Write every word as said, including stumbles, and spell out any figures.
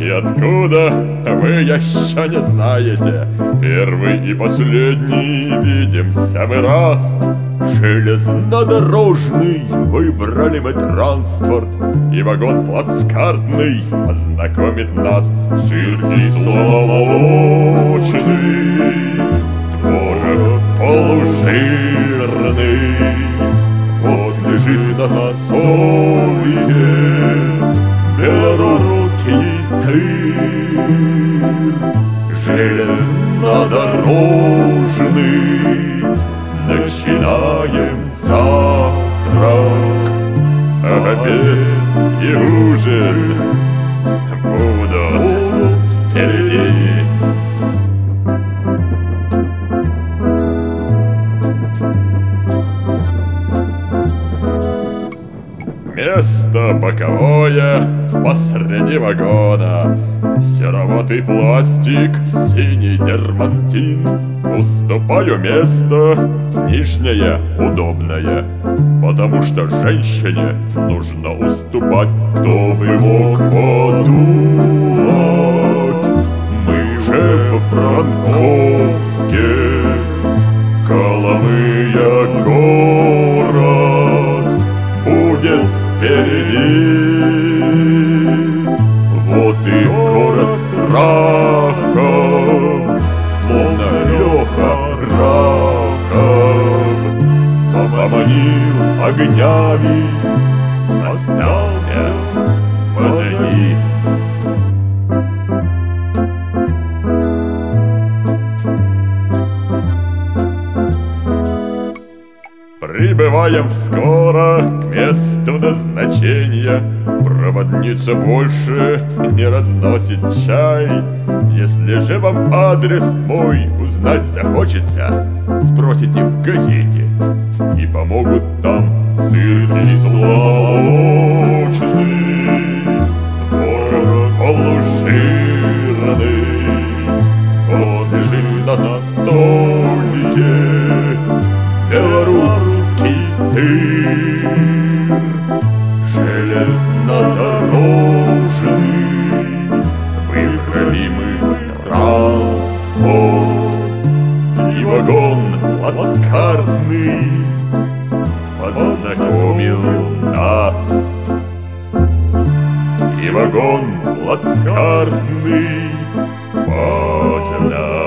и откуда, вы еще не знаете. Первый и последний видимся мы раз. Железнодорожный выбрали мы транспорт, и вагон плацкартный познакомит нас. Сыр кисломолочный, творог полужирный, вот лежит на столике белорусский сыр. Железнодорожный, начинаем завтрак, обед и ужин будут впереди. Место боковое посреди вагона, сероватый пластик, синий дермантин. Уступаю место нижнее, удобное, потому что женщине нужно уступать. Кто бы мог подумать, мы же во Франковске, Коломыя город будет впереди. Вот и город Рахов, словно Леха Рахов, поманил огнями, остался позади. Прибываем скоро к месту назначения. Проводница больше не разносит чай. Если же вам адрес мой узнать захочется, спросите в газете, и помогут там. Сыр кисломолочный, творог полужирный, вот лежит на столике белорусский сыр. Железнодорожный выбрали мы транспорт, и вагон плацкартный познакомил нас. И вагон плацкартный познакомил